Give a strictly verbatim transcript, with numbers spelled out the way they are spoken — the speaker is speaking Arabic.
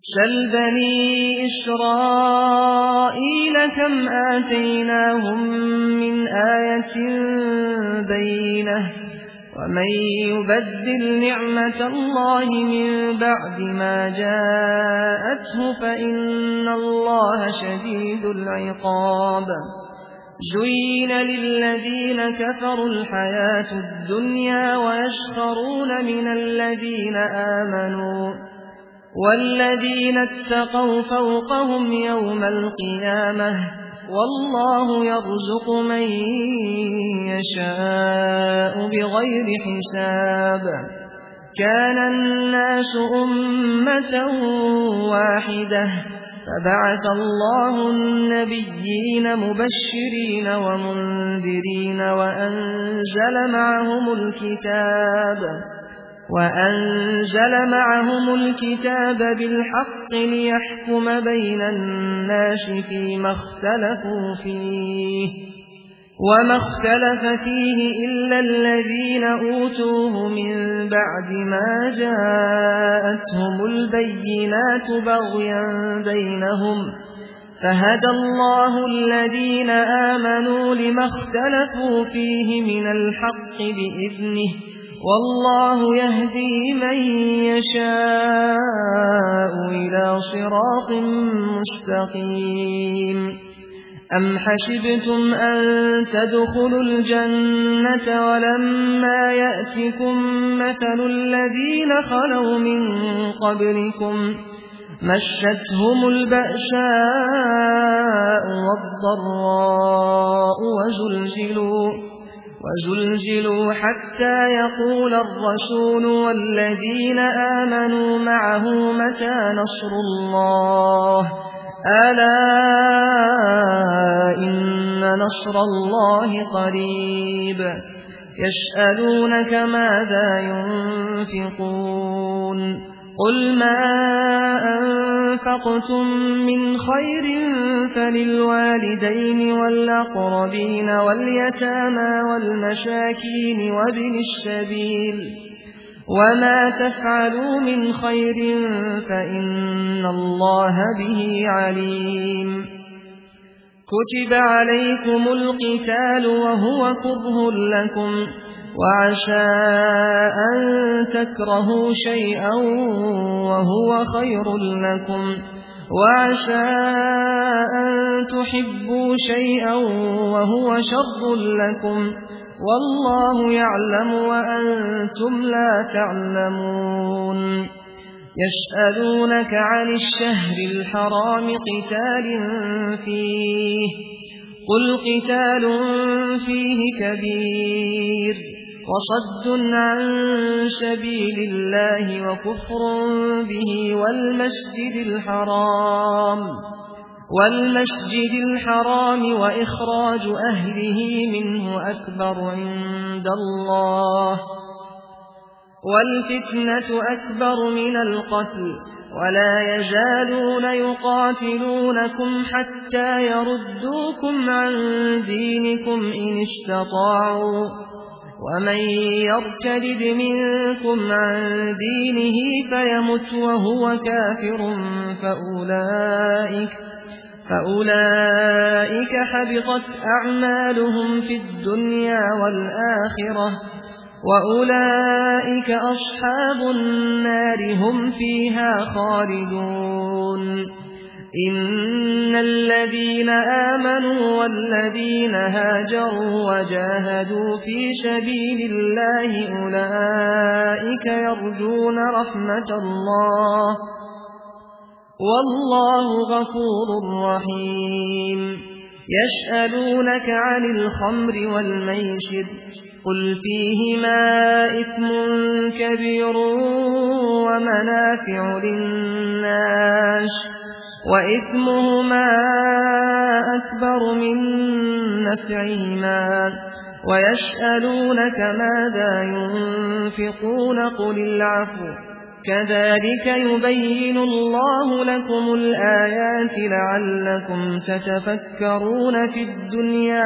سل بني إسرائيل كم آتيناهم من آية بينة ومن يبدل نعمة الله من بعد ما جاءته فإن الله شديد العقاب زين للذين كفروا الحياة الدنيا ويسخرون من الذين آمنوا والذين اتقوا فوقهم يوم القيامة والله يرزق من يشاء بغير حساب كان الناس أمة واحدة فبعث الله النبيين مبشرين ومنذرين وأنزل معهم الكتاب وأنزل معهم الكتاب بالحق ليحكم بين الناس فيما اختلفوا فيه وما اختلف فيه إلا الذين أوتوه من بعد ما جاءتهم البينات بغيا بينهم فهدى الله الذين آمنوا لما اختلفوا فيه من الحق بإذنه والله يهدي من يشاء إلى صراط مستقيم أم حسبتم أن تدخلوا الجنة ولما يأتكم مثل الذين خلوا من قبلكم مستهم البأساء والضراء وزلزلوا وزلزلوا حتى يقول الرسول والذين آمنوا معه متى نصر الله ألا إن نصر الله قريب يسألونك ماذا ينفقون قل ما أنفقتم من خير فللوالدين والأقربين واليتامى والمساكين وابن السبيل وما تفعلوا من خير فإن الله به عليم كتب عليكم القتال وهو كره لكم وعسى أن تكرهوا شيئا وهو خير لكم وعسى أن تحبوا شيئا وهو شر لكم والله يعلم وأنتم لا تعلمون يسألونك عن الشهر الحرام قتال فيه قل قتال فيه كبير وصد عن سبيل الله وكفر به والمسجد الحرام والمسجد الحرام وإخراج أهله منه أكبر عند الله والفتنة أكبر من القتل ولا يزالون يقاتلونكم حتى يردوكم عن دينكم إن استطاعوا ومن يرتد منكم عن دينه فيمت وهو كافر فأولئك فأولئك حبطت أعمالهم في الدنيا والآخرة وأولئك أصحاب النار هم فيها خالدون إن الذين آمنوا والذين هاجروا وجاهدوا في سبيل الله أولئك يرجون رحمة الله والله غفور رحيم يسألونك عن الخمر والميسر قل فيهما إثم كبير ومنافع للناس وإثمهما أكبر من نفعهما ويسألونك ماذا ينفقون قل العفو كذلك يبين الله لكم الآيات لعلكم تتفكرون في الدنيا